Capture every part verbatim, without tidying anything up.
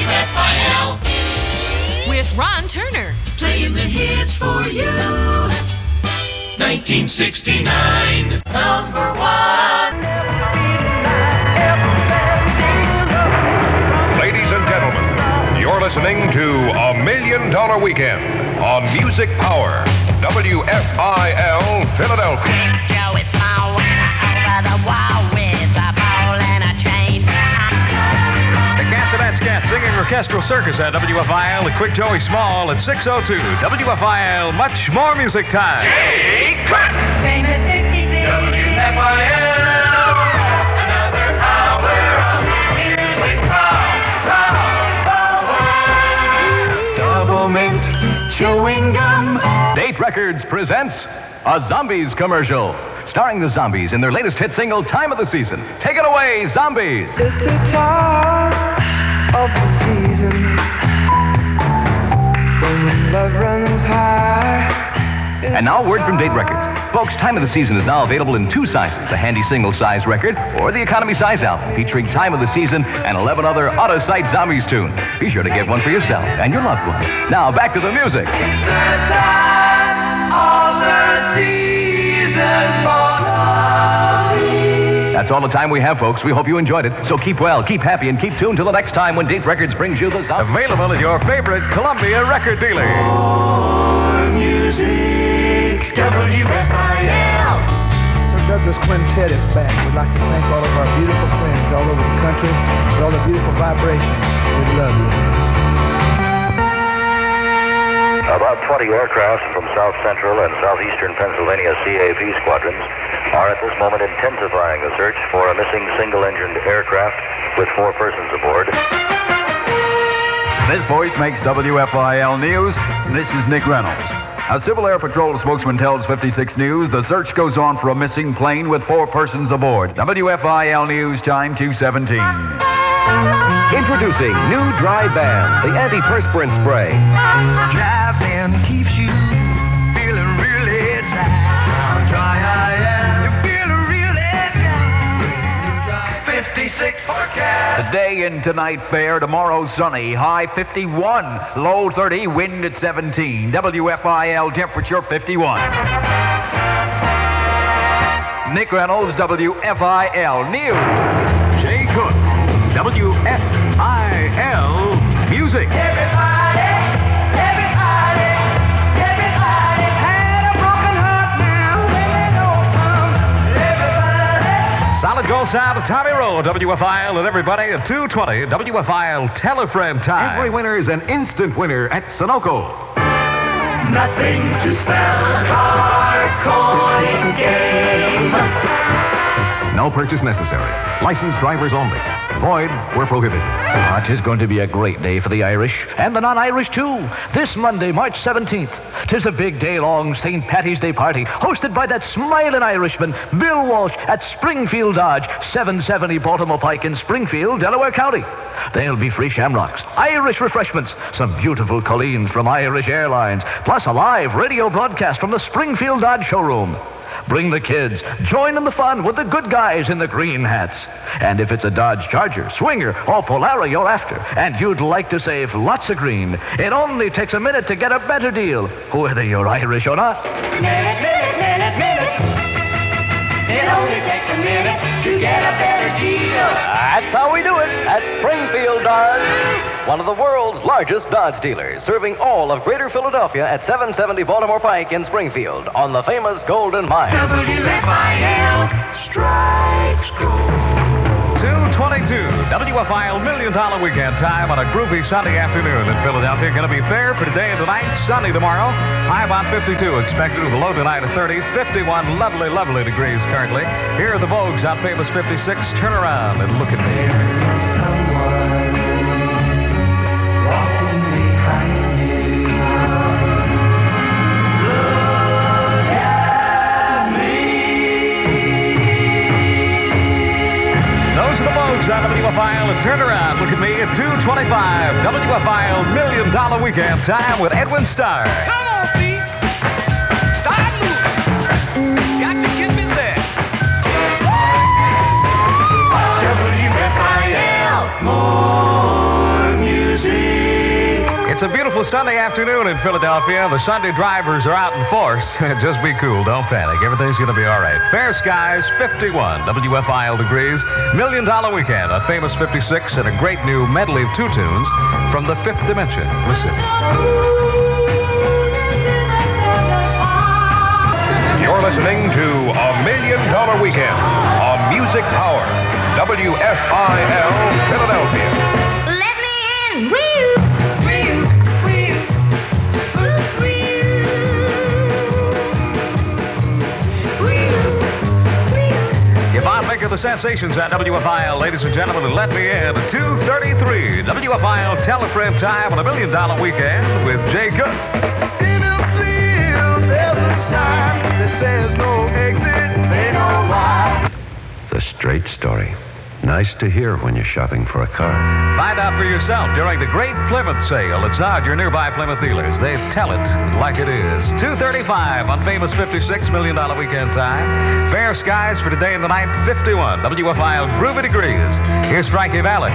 F I L. With Ron Turner. Playing the hits for you. nineteen sixty-nine. Number one. Ladies and gentlemen, you're listening to A Million Dollar Weekend on Music Power, W F I L, Philadelphia. Joe, it's my winner over the wall with a ball and a chain. The Cats and That's Cats singing orchestral circus at W F I L. The Quick Joey Small at six oh two. W F I L, much more music time. Jay Cut. Famous sixty-six. W F I L. Another hour of music power. Double mint chewing gum. Date Records presents a Zombies commercial, starring the Zombies in their latest hit single, Time of the Season. Take it away, Zombies! It's the time of the season when love runs high. And now, a word from Date Records. Folks, Time of the Season is now available in two sizes, the handy single-size record or the economy size album, featuring Time of the Season and eleven other out-of-sight Zombies tunes. Be sure to get one for yourself and your loved one. Now, back to the music. It's the time of the season for loving. That's all the time we have, folks. We hope you enjoyed it. So keep well, keep happy, and keep tuned till the next time when Date Records brings you the Zombies. Available at your favorite Columbia record dealer. More music, W F I L. Sir Douglas Quintet is back. We'd like to thank all of our beautiful friends all over the country for all the beautiful vibrations. We love you. About twenty aircraft from South Central and Southeastern Pennsylvania C A P squadrons are at this moment intensifying the search for a missing single-engined aircraft with four persons aboard. This voice makes W F I L News. This is Nick Reynolds. A Civil Air Patrol spokesman tells fifty-six News the search goes on for a missing plane with four persons aboard. W F I L News, time two seventeen. Introducing new Dry Bam, the antiperspirant spray. Driving keeps you feeling really dry. How dry I am. You feel really dry. fifty-six forecast. Today and tonight fair, tomorrow sunny, high fifty-one, low thirty, wind at seventeen. W F I L temperature fifty-one. Nick Reynolds, W F I L News. Jay Cook, W F I L Music. Everybody, everybody, everybody's had a broken heart now. Let me know some. Everybody. Solid gold sound of Tommy Roll, W F I L, and everybody at two twenty, W F I L Tell a Friend time. Every winner is an instant winner at Sunoco. Nothing to spell. Card coin game. No purchase necessary. Licensed drivers only. Void where prohibited. Ah, it is going to be a great day for the Irish, and the non-Irish too. This Monday, March seventeenth, tis a big day-long Saint Patty's Day party, hosted by that smiling Irishman, Bill Walsh, at Springfield Dodge, seven seventy Baltimore Pike in Springfield, Delaware County. There'll be free shamrocks, Irish refreshments, some beautiful colleens from Irish Airlines, plus a live radio broadcast from the Springfield Dodge showroom. Bring the kids. Join in the fun with the good guys in the green hats. And if it's a Dodge Charger, Swinger, or Polara you're after, and you'd like to save lots of green, it only takes a minute to get a better deal, whether you're Irish or not. Minute, minute, minute, minute. It only takes a minute to get a better deal. That's how we do it at Springfield Dodge, one of the world's largest Dodge dealers, serving all of Greater Philadelphia at seven seventy Baltimore Pike in Springfield on the famous Golden Mile. W F I L strikes gold. two twenty-two, W F I L Million Dollar Weekend time on a groovy Sunday afternoon in Philadelphia. Going to be fair for today and tonight, sunny tomorrow. High about fifty-two expected with a low tonight of thirty. fifty-one lovely, lovely degrees currently. Here are the Vogues on famous fifty-six. Turn around and look at me. Someone walking behind you. Look at me. Those are the Vogues on W F I L and Turn Around. Look at me at two twenty-five. W F I L Million Dollar Weekend time with Edwin Starr. Come on, Pete. Start moving. Got to get me there. W F I L. More music. Sunday afternoon in Philadelphia. The Sunday drivers are out in force. Just be cool. Don't panic. Everything's going to be all right. Fair skies, fifty-one W F I L degrees. Million Dollar Weekend, a famous fifty-six, and a great new medley of two tunes from the Fifth Dimension. Listen. You're listening to A Million Dollar Weekend on Music Power, W F I L Philadelphia. Let me in, will you? Of the sensations at W F I L, ladies and gentlemen, and let me in at two thirty-three W F I L Telefriend time on a Million Dollar Weekend with Jay Cook. In a field, there's a sign that says no exit. They know why. The Straight Story. Nice to hear when you're shopping for a car. Find out for yourself during the Great Plymouth Sale. It's now at your nearby Plymouth dealers. They tell it like it is. two thirty-five on famous fifty-six Million Dollar Weekend time. Fair skies for today and the night, fifty-one W F I L groovy degrees. Here's Frankie Valli.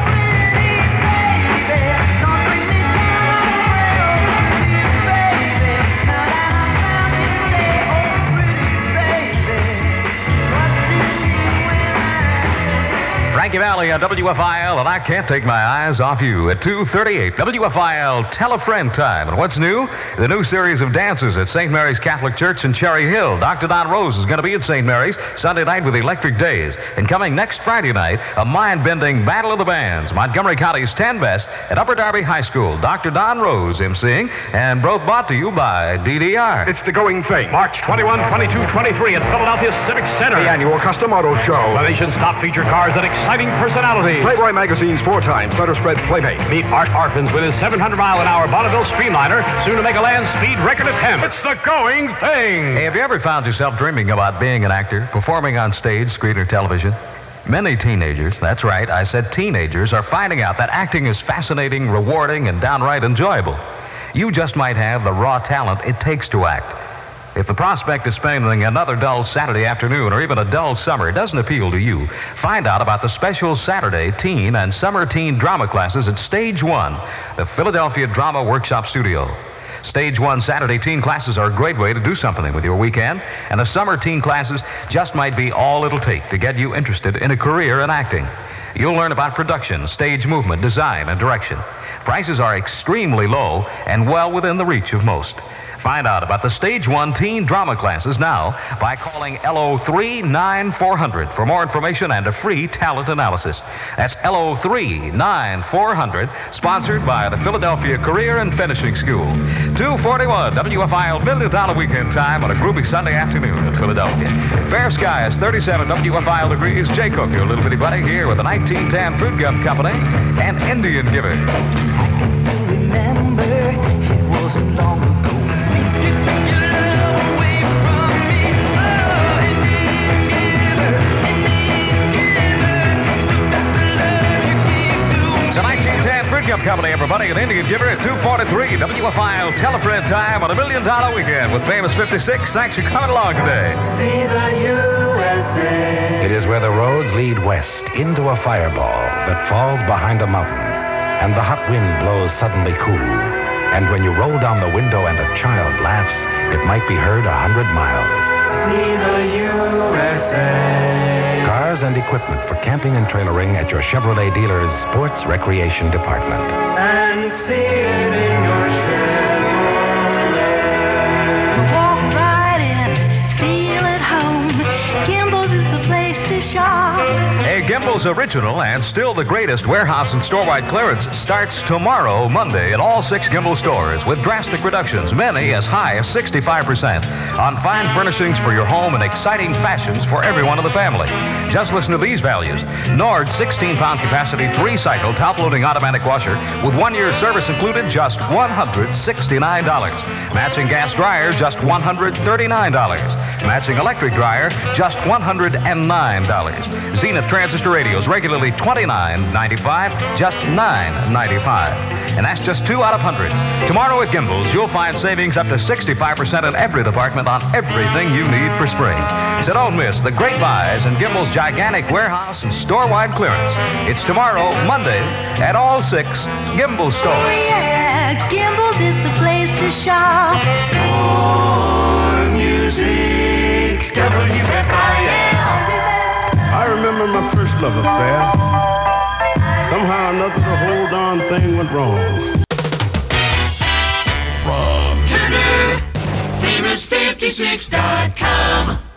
Frankie Valli on W F I L, and I can't take my eyes off you at two thirty-eight W F I L Telefriend time. And what's new? The new series of dances at Saint Mary's Catholic Church in Cherry Hill. Doctor Don Rose is going to be at Saint Mary's Sunday night with Electric Days. And coming next Friday night, a mind-bending Battle of the Bands. Montgomery County's ten Best at Upper Darby High School. Doctor Don Rose emceeing, and both brought to you by D D R. It's the going thing. March twenty-first, twenty-second, twenty-third at Philadelphia Civic Center. The annual Custom Auto Show. The nation's top feature cars and exciting personalities. Playboy Magazine's four-time Letter Spread Playmate. Meet Art Arfins with his seven hundred mile an hour Bonneville Streamliner, soon to make a land speed record attempt. It's the going thing. Hey, have you ever found yourself dreaming about being an actor, performing on stage, screen, or television? Many teenagers, that's right, I said teenagers, are finding out that acting is fascinating, rewarding, and downright enjoyable. You just might have the raw talent it takes to act. If the prospect of spending another dull Saturday afternoon or even a dull summer doesn't appeal to you, find out about the special Saturday teen and summer teen drama classes at Stage One, the Philadelphia Drama Workshop Studio. Stage One Saturday teen classes are a great way to do something with your weekend, and the summer teen classes just might be all it'll take to get you interested in a career in acting. You'll learn about production, stage movement, design, and direction. Prices are extremely low and well within the reach of most. Find out about the Stage One teen drama classes now by calling L O three nine four hundred for more information and a free talent analysis. That's L O three nine four hundred, sponsored by the Philadelphia Career and Finishing School. two forty-one W F I L Million Dollar Weekend time on a groovy Sunday afternoon in Philadelphia. Fair skies, thirty-seven W F I L degrees. Jay Cook, your little bitty buddy, here with the nineteen ten Fruit Gum Company and Indian Giver. Remember, it wasn't long ago. It's a nineteen ten Fruit Gum Company, everybody, an Indian Giver at two forty-three W F I L Telefriend time on a Million Dollar Weekend with famous fifty-six. Thanks for coming along today. See the U S A. It is where the roads lead west into a fireball that falls behind a mountain, and the hot wind blows suddenly cool. And when you roll down the window and a child laughs, it might be heard a hundred miles. See the U S A. Cars and equipment for camping and trailering at your Chevrolet dealer's Sports Recreation Department. And see it in your Chevrolet. Walk right in, feel at home. Gimbel's is the place to shop. Hey, Gimbel's original and still the greatest warehouse and store-wide clearance starts tomorrow, Monday, at all six Gimbel stores with drastic reductions, many as high as sixty-five percent, on fine furnishings for your home and exciting fashions for everyone in the family. Just listen to these values. Nord sixteen pound capacity, three-cycle, top-loading automatic washer with one-year service included, just one hundred sixty-nine dollars. Matching gas dryer, just one hundred thirty-nine dollars. Matching electric dryer, just one hundred nine dollars. Zenith transistor radios, regularly twenty-nine ninety-five, just nine ninety-five. And that's just two out of hundreds. Tomorrow at Gimbel's, you'll find savings up to sixty-five percent in every department on everything you need for spring. So don't miss the great buys in Gimbel's gigantic warehouse and store-wide clearance. It's tomorrow, Monday, at all six Gimbel stores. Oh, yeah, Gimbel is the place to shop. More music, W F I L. I remember my first love affair. Somehow or another, the whole darn thing went wrong. From Turner, famous fifty-six dot com.